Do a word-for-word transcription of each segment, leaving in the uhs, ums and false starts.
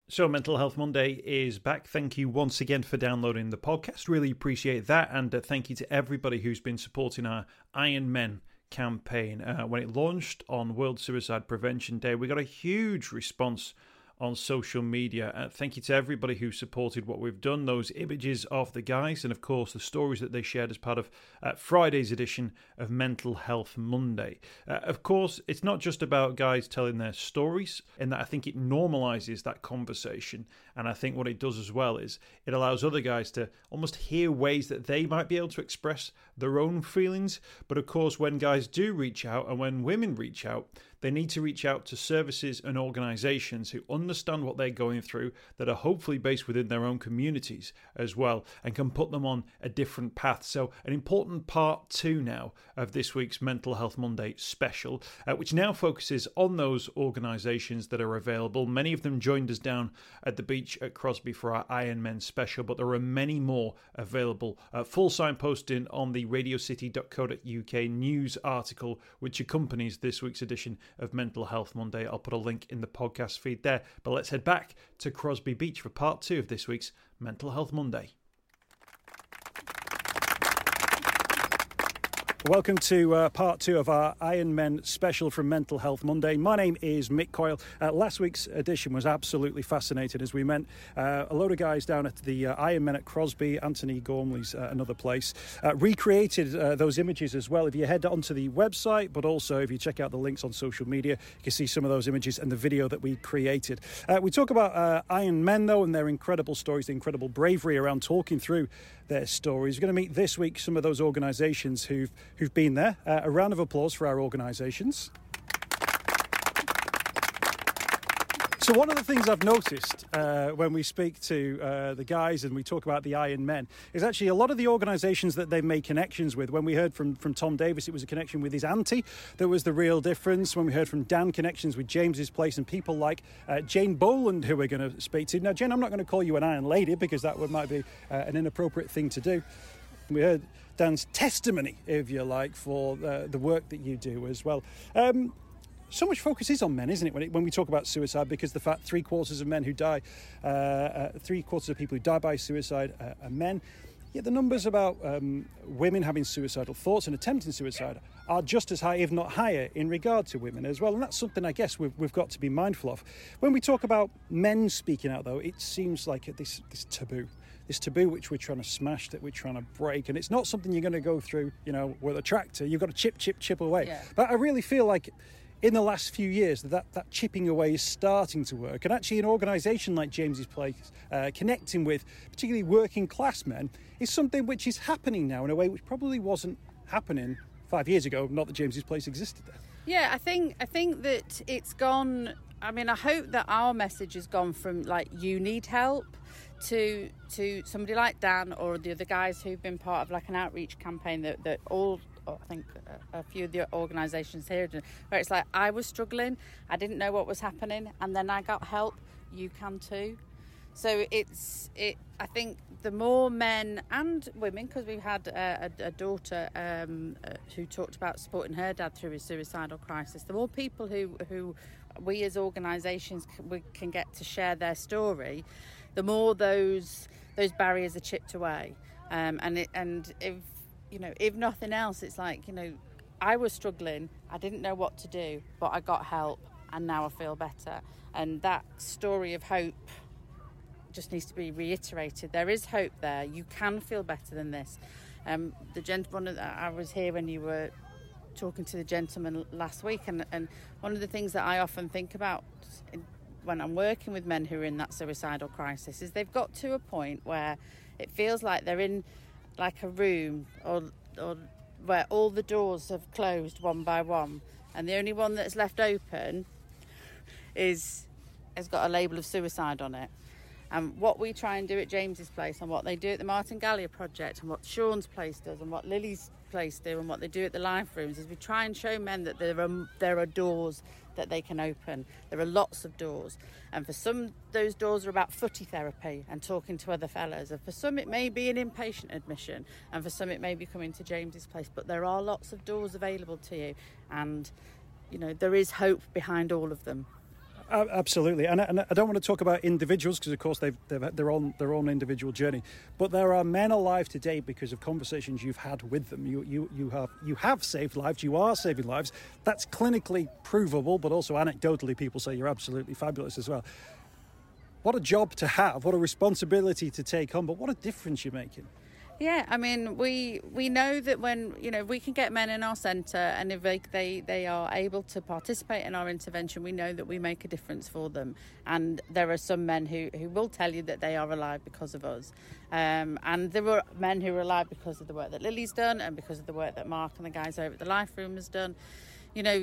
So Mental Health Monday is back. Thank you once again for downloading the podcast. Really appreciate that. And uh, thank you to everybody who's been supporting our Iron Men campaign. Uh, when it launched on World Suicide Prevention Day, we got a huge response on social media. Uh, thank you to everybody who supported what we've done, those images of the guys, and of course the stories that they shared as part of uh, Friday's edition of Mental Health Monday. Uh, of course, it's not just about guys telling their stories, in that I think it normalizes that conversation, and I think what it does as well is it allows other guys to almost hear ways that they might be able to express their own feelings. But of course, when guys do reach out, and when women reach out, they need to reach out to services and organisations who understand what they're going through, that are hopefully based within their own communities as well, and can put them on a different path. So an important part two now of this week's Mental Health Monday special, uh, which now focuses on those organisations that are available. Many of them joined us down at the beach at Crosby for our Iron Men special, but there are many more available. Uh, full signposting on the radio city dot co dot uk news article which accompanies this week's edition of Mental Health Monday. I'll put a link in the podcast feed there. But let's head back to Crosby Beach for part two of this week's Mental Health Monday. Welcome to uh, part two of our Iron Men special from Mental Health Monday. My name is Mick Coyle. Uh, last week's edition was absolutely fascinating as we met uh, a load of guys down at the uh, Iron Men at Crosby, Anthony Gormley's uh, another place, uh, recreated uh, those images as well. If you head onto the website, but also if you check out the links on social media, you can see some of those images and the video that we created. Uh, we talk about uh, Iron Men though, and their incredible stories, the incredible bravery around talking through their stories. We're going to meet this week some of those organisations who've who've been there. Uh, a round of applause for our organisations. So one of the things I've noticed uh, when we speak to uh, the guys and we talk about the Iron Men is actually a lot of the organisations that they've made connections with. When we heard from, from Tom Davis, it was a connection with his auntie that was the real difference. When we heard from Dan, connections with James's Place and people like uh, Jane Boland, who we're going to speak to. Now, Jane, I'm not going to call you an Iron Lady because that would, might be uh, an inappropriate thing to do. We heard Dan's testimony, if you like, for uh, the work that you do as well. Um, so much focus is on men, isn't it, when, it, when we talk about suicide, because the fact three quarters of men who die, uh, uh, three quarters of people who die by suicide uh, are men. Yet the numbers about um, women having suicidal thoughts and attempting suicide are just as high, if not higher, in regard to women as well. And that's something I guess we've, we've got to be mindful of. When we talk about men speaking out, though, it seems like this, this taboo. This taboo which we're trying to smash, that we're trying to break. And it's not something you're going to go through, you know, with a tractor. You've got to chip, chip, chip away. Yeah. But I really feel like in the last few years that that chipping away is starting to work. And actually an organisation like James's Place, uh, connecting with particularly working class men, is something which is happening now in a way which probably wasn't happening five years ago. Not that James's Place existed then. Yeah, I think I think that it's gone. I mean, I hope that our message has gone from like you need help to to somebody like Dan or the other guys who've been part of like an outreach campaign that, that all I think a, a few of the organisations here, where it's like I was struggling, I didn't know what was happening, and then I got help. You can too. So it's it. I think the more men and women, because we've had a, a, a daughter um, uh, who talked about supporting her dad through his suicidal crisis. The more people who who we as organisations can, we can get to share their story, the more those those barriers are chipped away. Um, and it, and if you know, if nothing else, it's like, you know, I was struggling, I didn't know what to do, but I got help, and now I feel better. And that story of hope just needs to be reiterated. There is hope there. You can feel better than this. Um, the gentleman, I was here when you were talking to the gentleman last week, and, and one of the things that I often think about in, when I'm working with men who are in that suicidal crisis is they've got to a point where it feels like they're in like a room or or where all the doors have closed one by one, and the only one that's left open is has got a label of suicide on it. And what we try and do at James's Place, and what they do at the Martin Gallia Project, and what Sean's Place does, and what Lily's Place do, and what they do at the Life Rooms, is we try and show men that there are there are doors that they can open. There are lots of doors, and for some those doors are about footy therapy and talking to other fellas, and for some it may be an inpatient admission, and for some it may be coming to James's Place. But there are lots of doors available to you, and you know there is hope behind all of them. Uh, absolutely, and, and I don't want to talk about individuals because, of course, they've, they've had their own their own individual journey. But there are men alive today because of conversations you've had with them. You you you have you have saved lives. You are saving lives. That's clinically provable, but also anecdotally, people say you're absolutely fabulous as well. What a job to have! What a responsibility to take on! But what a difference you're making. Yeah, I mean, we we know that when, you know, we can get men in our centre and if they, they, they are able to participate in our intervention, we know that we make a difference for them. And there are some men who, who will tell you that they are alive because of us. Um, and there are men who are alive because of the work that Lily's done and because of the work that Mark and the guys over at the Life Room has done. You know,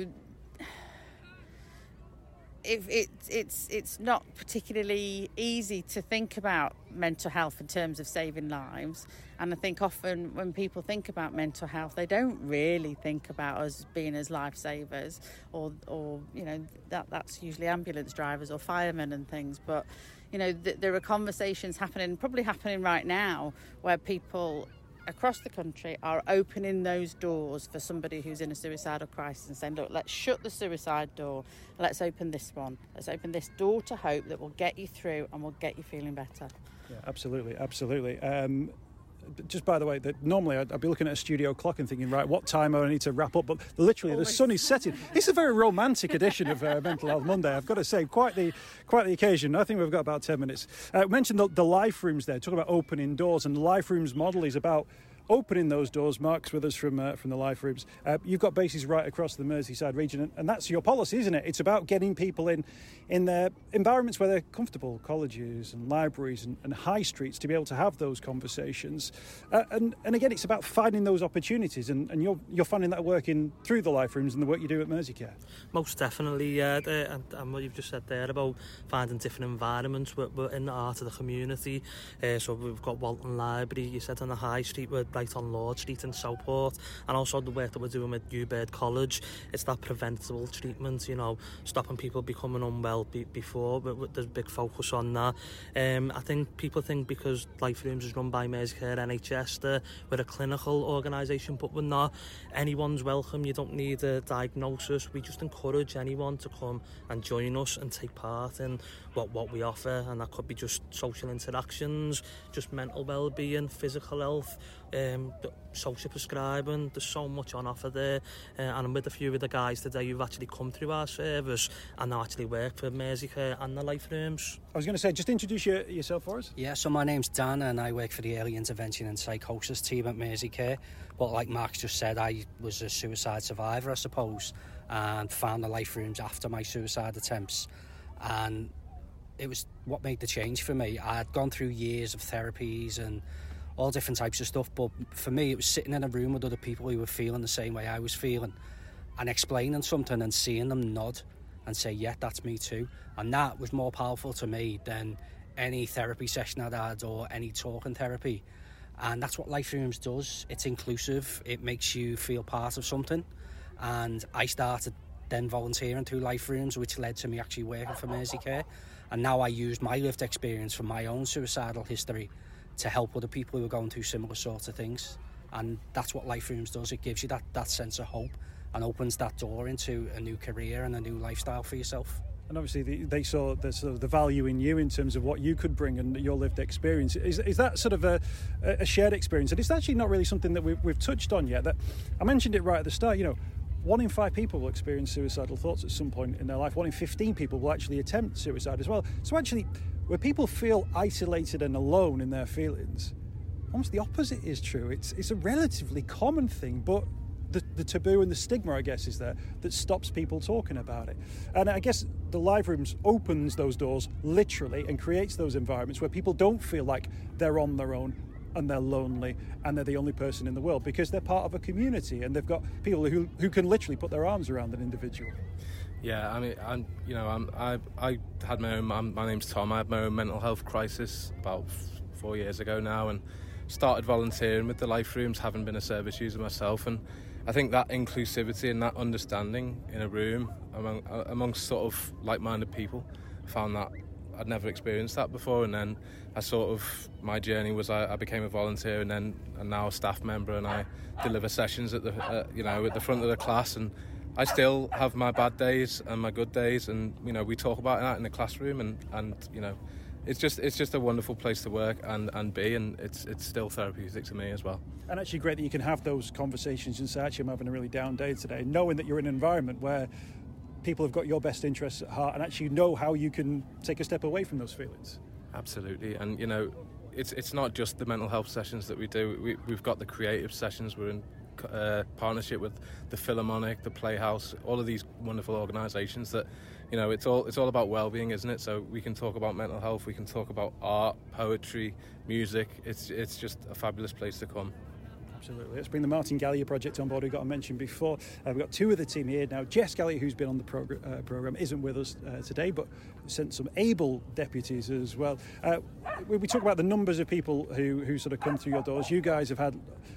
If it, it's it's not particularly easy to think about mental health in terms of saving lives, and I think often when people think about mental health, they don't really think about us being as lifesavers, or or you know that that's usually ambulance drivers or firemen and things. But you know th- there are conversations happening, probably happening right now, where people across the country are opening those doors for somebody who's in a suicidal crisis and saying, look, let's shut the suicide door, let's open this one, let's open this door to hope that will get you through and will get you feeling better. Yeah, absolutely, absolutely. Um, just by the way, that normally I'd, I'd be looking at a studio clock and thinking, right, what time I need to wrap up, but literally the sun is setting. It's a very romantic edition of uh, Mental Health Monday, I've got to say, quite the quite the occasion. I think we've got about ten minutes. Uh, mentioned the, the Life Rooms there, talking about opening doors, and the Life Rooms model is about opening those doors. Mark's with us from uh, from the Life Rooms. Uh, you've got bases right across the Merseyside region, and, and that's your policy, isn't it? It's about getting people in in their environments where they're comfortable, colleges and libraries and, and high streets, to be able to have those conversations. Uh, and and again, it's about finding those opportunities, and, and you're you're finding that working through the Life Rooms and the work you do at Merseycare. Most definitely, yeah. The, and, and what you've just said there about finding different environments. We're, we're in the heart of the community, uh, so we've got Walton Library. You said on the High Street, we're right on Lord Street in Southport, and also the work that we're doing with Newbird College. It's that preventable treatment, you know, stopping people becoming unwell be, before. But, but there's a big focus on that. Um, I think people think because Life Rooms is run by Merseycare N H S that we're a clinical organisation, but we're not. Anyone's welcome. You don't need a diagnosis. We just encourage anyone to come and join us and take part in what, what we offer, and that could be just social interactions, just mental well-being, physical health, um, social prescribing. There's so much on offer there, uh, and I'm with a few of the guys today who've actually come through our service and now actually work for Merseycare and the Life Rooms. I was going to say, just introduce your, yourself for us. Yeah, so my name's Dan and I work for the Early Intervention and Psychosis team at Merseycare. But like Mark just said, I was a suicide survivor, I suppose, and found the Life Rooms after my suicide attempts. And it was what made the change for me. I had gone through years of therapies and all different types of stuff, but for me it was sitting in a room with other people who were feeling the same way I was feeling and explaining something and seeing them nod and say, yeah, that's me too. And that was more powerful to me than any therapy session I'd had or any talking therapy. And that's what Life Rooms does. It's inclusive, it makes you feel part of something. And I started then volunteering through Life Rooms, which led to me actually working for Merseycare. And now I use my lived experience from my own suicidal history to help other people who are going through similar sorts of things. And that's what Life Rooms does. It gives you that, that sense of hope and opens that door into a new career and a new lifestyle for yourself. And obviously the, they saw the, sort of the value in you in terms of what you could bring and your lived experience. Is, is that sort of a, a shared experience? And it's actually not really something that we've, we've touched on yet. That I mentioned it right at the start, you know, one in five people will experience suicidal thoughts at some point in their life. One in fifteen people will actually attempt suicide as well. So actually, where people feel isolated and alone in their feelings, almost the opposite is true. It's it's a relatively common thing, but the, the taboo and the stigma, I guess, is there that stops people talking about it. And I guess the Life Rooms opens those doors literally and creates those environments where people don't feel like they're on their own and they're lonely and they're the only person in the world, because they're part of a community and they've got people who who can literally put their arms around an individual. Yeah, I mean, I'm, you know, I'm, I I had my own. I'm, my name's Tom. I had my own mental health crisis about f- four years ago now, and started volunteering with the Life Rooms, having been a service user myself. And I think that inclusivity and that understanding in a room among uh, amongst sort of like-minded people, I found that I'd never experienced that before. And then I sort of, my journey was I, I became a volunteer, and then and now a staff member, and I deliver sessions at the uh, you know at the front of the class. And I still have my bad days and my good days, and you know we talk about that in the classroom, and, and you know it's just it's just a wonderful place to work and, and be, and it's it's still therapeutic to me as well. And actually great that you can have those conversations and say, actually I'm having a really down day today, knowing that you're in an environment where people have got your best interests at heart and actually know how you can take a step away from those feelings. Absolutely, and you know it's it's not just the mental health sessions that we do. We, we've got the creative sessions. We're in uh, partnership with the Philharmonic, the Playhouse, all of these wonderful organisations that, you know, it's all it's all about well-being, isn't it? So we can talk about mental health, we can talk about art, poetry, music. It's it's just a fabulous place to come. Absolutely. Let's bring the Martin Gallier project on board, who got mentioned before. Uh, we've got two of the team here now. Jess Gallier, who's been on the progr- uh, programme, isn't with us uh, today, but sent some able deputies as well. Uh, we, we talk about the numbers of people who, who sort of come through your doors. You guys have had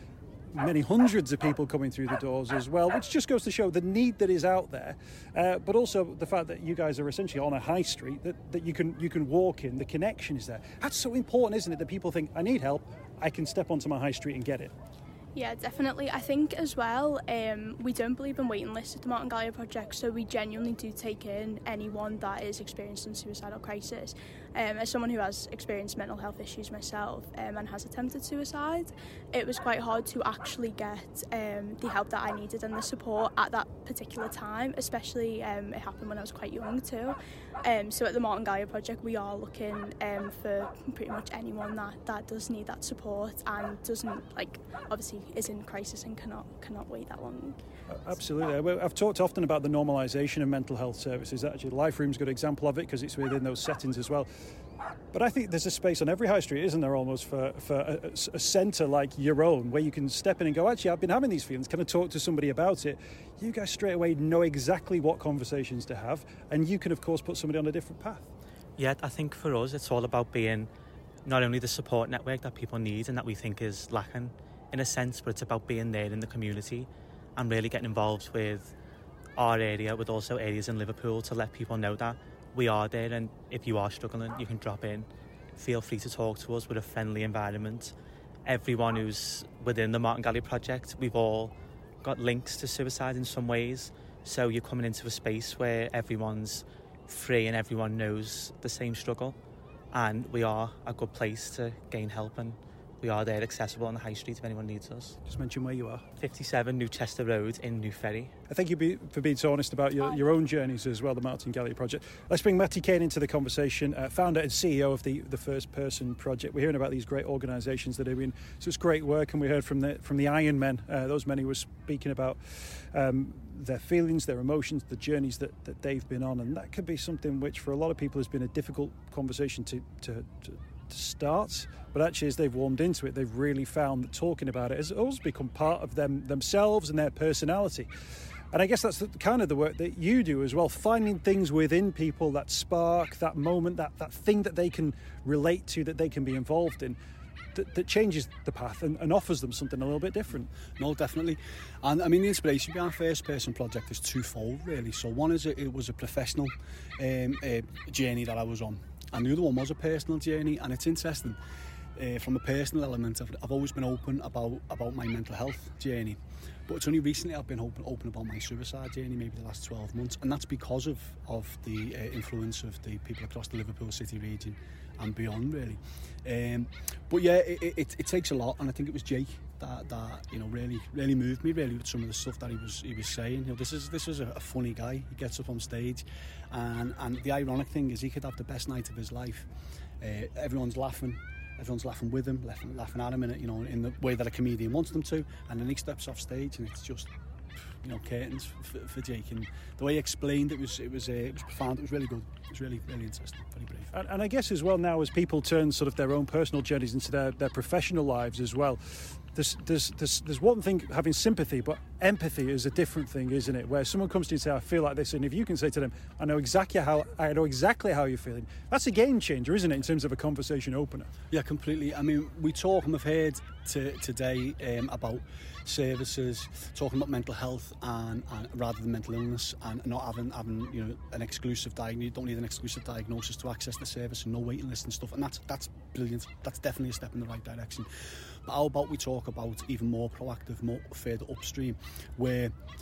many hundreds of people coming through the doors as well, which just goes to show the need that is out there, uh, but also the fact that you guys are essentially on a high street that, that you can you can walk in. The connection is there. That's so important, isn't it, that people think, I need help, I can step onto my high street and get it. Yeah, definitely. I think as well, um, we don't believe in waiting lists at the Martin Gallier project, so we genuinely do take in anyone that is experiencing suicidal crisis. Um, as someone who has experienced mental health issues myself um, and has attempted suicide, it was quite hard to actually get um, the help that I needed and the support at that particular time, especially um, it happened when I was quite young too. Um, so at the Martin Gallier project, we are looking um, for pretty much anyone that, that does need that support and doesn't, like, obviously is in crisis and cannot cannot wait that long. Absolutely. I've talked often about the normalisation of mental health services. Actually, Life Room's a good example of it because it's within those settings as well. But I think there's a space on every high street, isn't there, almost for, for a, a centre like your own, where you can step in and go, actually, I've been having these feelings, can I talk to somebody about it? You guys straight away know exactly what conversations to have, and you can, of course, put somebody on a different path. Yeah, I think for us, it's all about being not only the support network that people need and that we think is lacking, in a sense, but it's about being there in the community and really getting involved with our area, with also areas in Liverpool, to let people know that we are there, and if you are struggling, you can drop in. Feel free to talk to us. We're a friendly environment. Everyone who's within the Martin Gallier project, we've all got links to suicide in some ways, so you're coming into a space where everyone's free and everyone knows the same struggle, and we are a good place to gain help, and we are there accessible on the high street if anyone needs us. Just mention where you are. fifty-seven New Chester Road in New Ferry. I thank you be, for being so honest about your, your own journeys as well, the Martin Gallier project. Let's bring Matty Kane into the conversation, uh, founder and C E O of the, the First Person Project. We're hearing about these great organisations that are doing such great work, and we heard from the from the Iron Men, uh, those men who were speaking about um, their feelings, their emotions, the journeys that, that they've been on, and that could be something which for a lot of people has been a difficult conversation to, to, to start, but actually as they've warmed into it, they've really found that talking about it has also become part of them themselves and their personality. And I guess that's the, kind of the work that you do as well, finding things within people, that spark, that moment, that, that thing that they can relate to, that they can be involved in, that, that changes the path and, and offers them something a little bit different. No, definitely. And I mean, the inspiration behind First Person Project is twofold, really. So one is it, it was a professional um, uh, journey that I was on, and the other one was a personal journey. And it's interesting, uh, from a personal element, I've, I've always been open about, about my mental health journey, but it's only recently I've been open, open about my suicide journey, maybe the last twelve months, and that's because of, of the uh, influence of the people across the Liverpool City region and beyond, really. Um, but yeah, it, it, it takes a lot, and I think it was Jake that, that you know really really moved me really with some of the stuff that he was he was saying. You know, this is this is a, a funny guy. He gets up on stage, and and the ironic thing is he could have the best night of his life. Uh, everyone's laughing. Everyone's laughing with him, laughing, laughing at him in it, you know, in the way that a comedian wants them to, and then he steps off stage and it's just, you know, curtains for, for Jake. And the way he explained it was, it was, uh, it was profound. It was really good. It was really, really interesting. Very brave. And, and I guess as well now, as people turn sort of their own personal journeys into their, their professional lives as well, there's, there's, there's, there's one thing having sympathy, but empathy is a different thing, isn't it? Where someone comes to you and say, I feel like this, and if you can say to them, I know exactly how I know exactly how you're feeling, that's a game changer, isn't it, in terms of a conversation opener? Yeah, completely. I mean, we talk, and we've heard to, today um, about services, talking about mental health and, and rather than mental illness, and not having having you know an exclusive diagnosis. You don't need an exclusive diagnosis to access the service, and no waiting list and stuff. And that's that's brilliant. That's definitely a step in the right direction. But how about we talk about even more proactive, more further upstream, where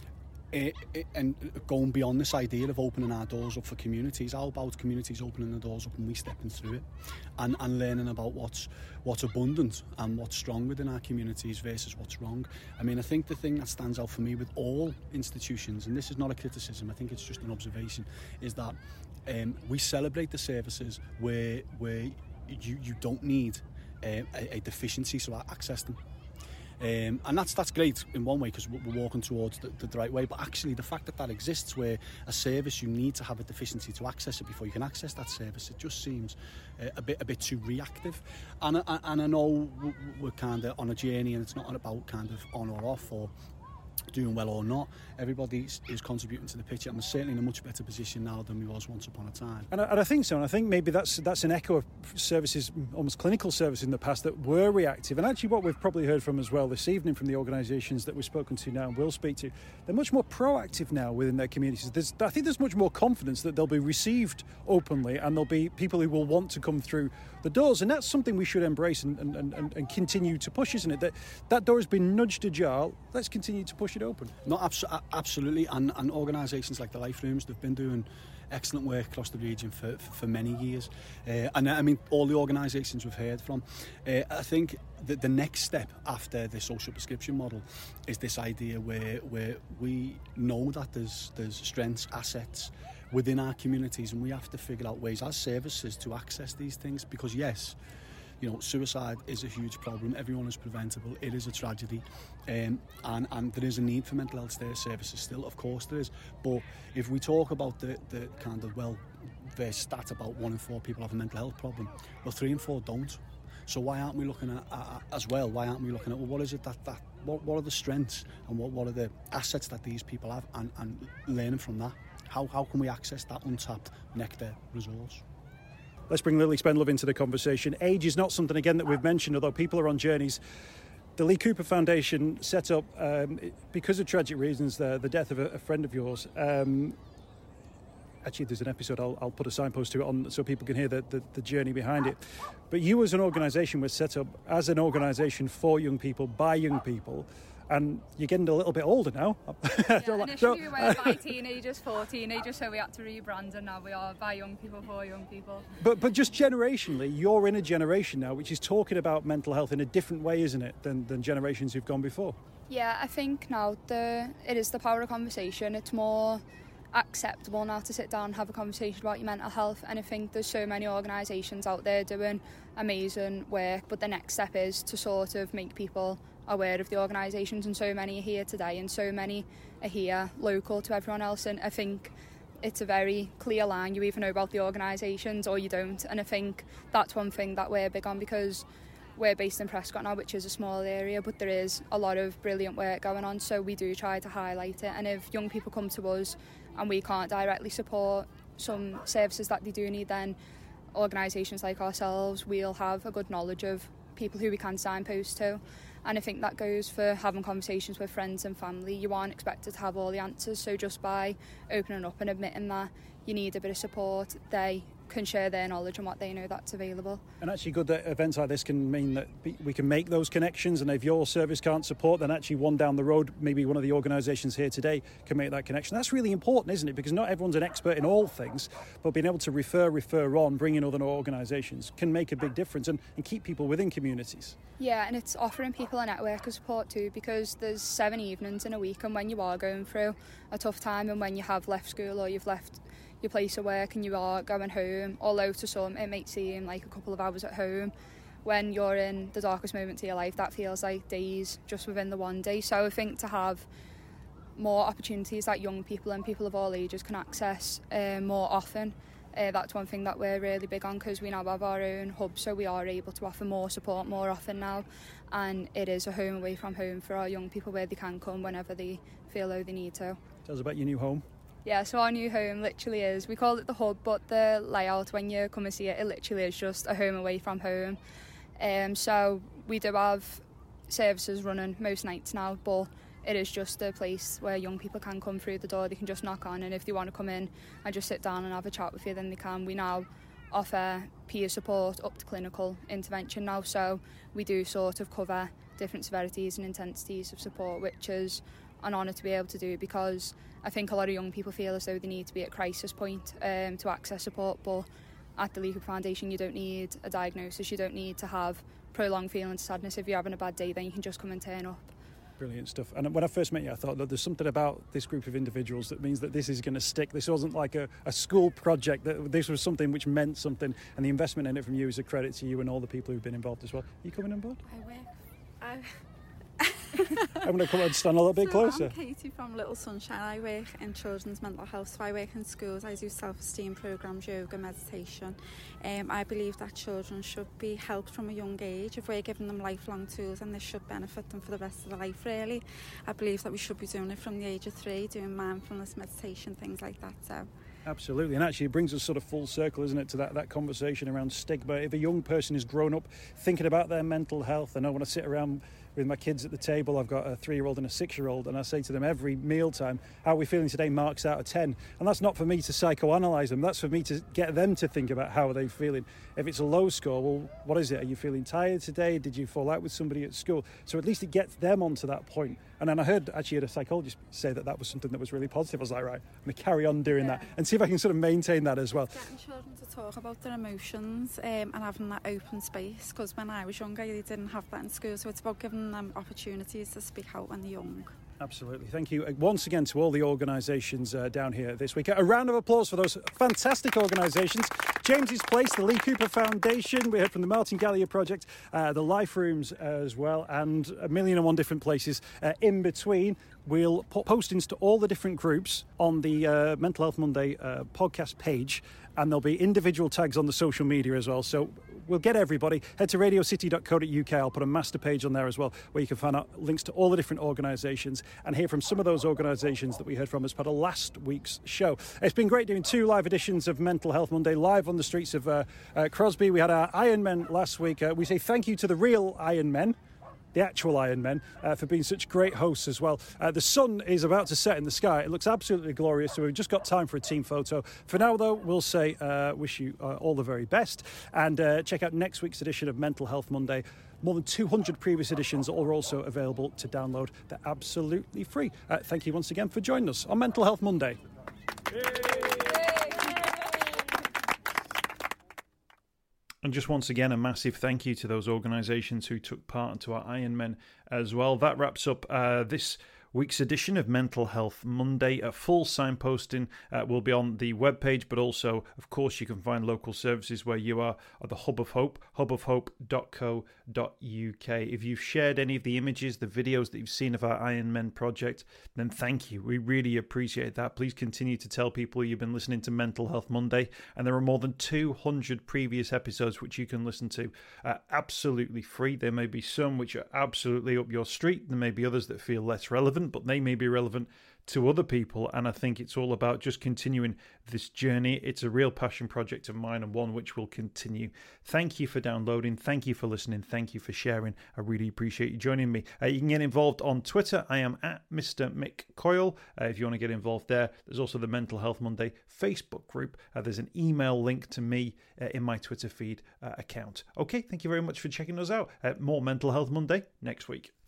It, it, and going beyond this idea of opening our doors up for communities, how about communities opening the doors up and we stepping through it and, and learning about what's what's abundant and what's strong within our communities versus what's wrong. I mean, I think the thing that stands out for me with all institutions, and this is not a criticism, I think it's just an observation, is that um, we celebrate the services where where you, you don't need uh, a, a deficiency to access them. Um, and that's that's great in one way because we're walking towards the, the right way, but actually the fact that that exists where a service you need to have a deficiency to access it before you can access that service, it just seems uh, a bit a bit too reactive. And, and, and I know we're kind of on a journey and it's not about kind of on or off or doing well or not. Everybody is contributing to the picture and we're certainly in a much better position now than we was once upon a time. And I, and I think so, and I think maybe that's that's an echo of services, almost clinical services in the past that were reactive, and actually what we've probably heard from as well this evening from the organisations that we've spoken to now and will speak to, they're much more proactive now within their communities. There's, I think there's much more confidence that they'll be received openly and there'll be people who will want to come through the doors, and that's something we should embrace and, and, and, and continue to push, isn't it? That that door has been nudged ajar, let's continue to push it open. No, abso- absolutely, and, and organisations like the Life Rooms, they've been doing excellent work across the region for, for, for many years. Uh, and I mean, all the organisations we've heard from, uh, I think that the next step after the social prescription model is this idea where where we know that there's there's strengths, assets within our communities, and we have to figure out ways as services to access these things, because yes, you know, suicide is a huge problem. Everyone is preventable. It is a tragedy, um, and and there is a need for mental health services still. Of course, there is. But if we talk about the the kind of well, the stat about one in four people have a mental health problem, well, three in four don't. So why aren't we looking at, at as well? Why aren't we looking at well, what is it that that what what are the strengths and what what are the assets that these people have, and and learning from that. How how can we access that untapped nectar resource? Let's bring Lily Spenlove into the conversation. Age is not something, again, that we've mentioned, although people are on journeys. The Lee Cooper Foundation set up, um, because of tragic reasons, the, the death of a, a friend of yours. Um, actually, there's an episode, I'll, I'll put a signpost to it on so people can hear the, the, the journey behind it. But you as an organisation were set up as an organisation for young people, by young people. And you're getting a little bit older now. Yeah, initially we were by teenagers, for teenagers, so we had to rebrand, and now we are by young people, for young people. But but just generationally, you're in a generation now which is talking about mental health in a different way, isn't it, than, than generations who've gone before? Yeah, I think now the it is the power of conversation. It's more acceptable now to sit down and have a conversation about your mental health, and I think there's so many organisations out there doing amazing work, but the next step is to sort of make people aware of the organisations, and so many are here today and so many are here local to everyone else, and I think it's a very clear line. You either know about the organisations or you don't, and I think that's one thing that we're big on, because we're based in Prescott now, which is a small area, but there is a lot of brilliant work going on, so we do try to highlight it. And if young people come to us and we can't directly support some services that they do need, then organisations like ourselves, we'll have a good knowledge of people who we can signpost to. And I think that goes for having conversations with friends and family. You aren't expected to have all the answers, so just by opening up and admitting that you need a bit of support, they can share their knowledge and what they know that's available. And actually good that events like this can mean that we can make those connections, and if your service can't support, then actually one down the road, maybe one of the organisations here today can make that connection. That's really important, isn't it? Because not everyone's an expert in all things, but being able to refer, refer on, bring in other organisations can make a big difference and, and keep people within communities. Yeah, and it's offering people a network of support too, because there's seven evenings in a week, and when you are going through a tough time and when you have left school or you've left your place of work and you are going home, although to some it might seem like a couple of hours at home, when you're in the darkest moments of your life, that feels like days just within the one day. So I think to have more opportunities that young people and people of all ages can access uh, more often, uh, that's one thing that we're really big on, because we now have our own hub, so we are able to offer more support more often now, and it is a home away from home for our young people where they can come whenever they feel though they need to. Tell us about your new home. Yeah, so our new home literally is, we call it the hub, but the layout when you come and see it, it literally is just a home away from home. Um, so we do have services running most nights now, but it is just a place where young people can come through the door. They can just knock on, and if they want to come in and just sit down and have a chat with you, then they can. We now offer peer support up to clinical intervention now, so we do sort of cover different severities and intensities of support, which is an honour to be able to do it, because I think a lot of young people feel as though they need to be at crisis point um, to access support, but at the Lee Cooper Foundation you don't need a diagnosis, you don't need to have prolonged feelings of sadness. If you're having a bad day, then you can just come and turn up. Brilliant stuff. And when I first met you, I thought that there's something about this group of individuals that means that this is going to stick. This wasn't like a, a school project. That this was something which meant something, and the investment in it from you is a credit to you and all the people who've been involved as well. Are you coming on board? I work. I... I'm going to come and stand a little bit so closer. I'm Katie from Little Sunshine. I work in children's mental health, so I work in schools. I do self-esteem programs, yoga, meditation. Um, I believe that children should be helped from a young age. If we're giving them lifelong tools, and this should benefit them for the rest of their life, really. I believe that we should be doing it from the age of three, doing mindfulness, meditation, things like that. So. Absolutely, and actually it brings us sort of full circle, isn't it, to that, that conversation around stigma. If a young person is grown up thinking about their mental health, and I want to sit around with my kids at the table, I've got a three-year-old and a six-year-old, and I say to them every mealtime, how are we feeling today, marks out of ten? And that's not for me to psychoanalyse them, that's for me to get them to think about how are they feeling. If it's a low score, well, what is it? Are you feeling tired today? Did you fall out with somebody at school? So at least it gets them onto that point. And then I heard actually a psychologist say that that was something that was really positive. I was like, right, I'm going to carry on doing yeah. that and see if I can sort of maintain that as well. Getting children to talk about their emotions um, and having that open space, because when I was younger, they didn't have that in school, so it's about giving them opportunities to speak out when they're young. Absolutely. Thank you once again to all the organisations uh, down here this week. A round of applause for those fantastic organisations. James's Place, the Lee Cooper Foundation, we heard from the Martin Gallier Project, uh, the Life Rooms as well, and a million and one different places uh, in between. We'll put postings to all the different groups on the uh, Mental Health Monday uh, podcast page, and there'll be individual tags on the social media as well. So we'll get everybody. Head to radio city dot co dot U K. I'll put a master page on there as well, where you can find out links to all the different organisations and hear from some of those organisations that we heard from as part of last week's show. It's been great doing two live editions of Mental Health Monday live on the streets of uh, uh, Crosby. We had our Iron Men last week. Uh, we say thank you to the real Iron Men, the actual Iron Men, uh, for being such great hosts as well. Uh, the sun is about to set in the sky. It looks absolutely glorious, so we've just got time for a team photo. For now, though, we'll say uh, wish you uh, all the very best, and uh, check out next week's edition of Mental Health Monday. More than two hundred previous editions are also available to download. They're absolutely free. Uh, thank you once again for joining us on Mental Health Monday. Yay! And just once again, a massive thank you to those organisations who took part, and to our Iron Men as well. That wraps up uh, this week's edition of Mental Health Monday. A full signposting uh, will be on the webpage, but also, of course, you can find local services where you are at the Hub of Hope, hub of hope dot co dot U K. If you've shared any of the images, the videos that you've seen of our Iron Men project, then thank you. We really appreciate that. Please continue to tell people you've been listening to Mental Health Monday, and there are more than two hundred previous episodes which you can listen to uh, absolutely free. There may be some which are absolutely up your street. There may be others that feel less relevant, but they may be relevant to other people, and I think it's all about just continuing this journey. It's a real passion project of mine, and one which will continue. Thank you for downloading, thank you for listening, thank you for sharing. I really appreciate you joining me. Uh, you can get involved on Twitter. I am at Mister Mick Coyle. Uh, if you want to get involved there, there's also the Mental Health Monday Facebook group. Uh, there's an email link to me uh, in my Twitter feed uh, account. Okay, thank you very much for checking us out. Uh, more Mental Health Monday next week.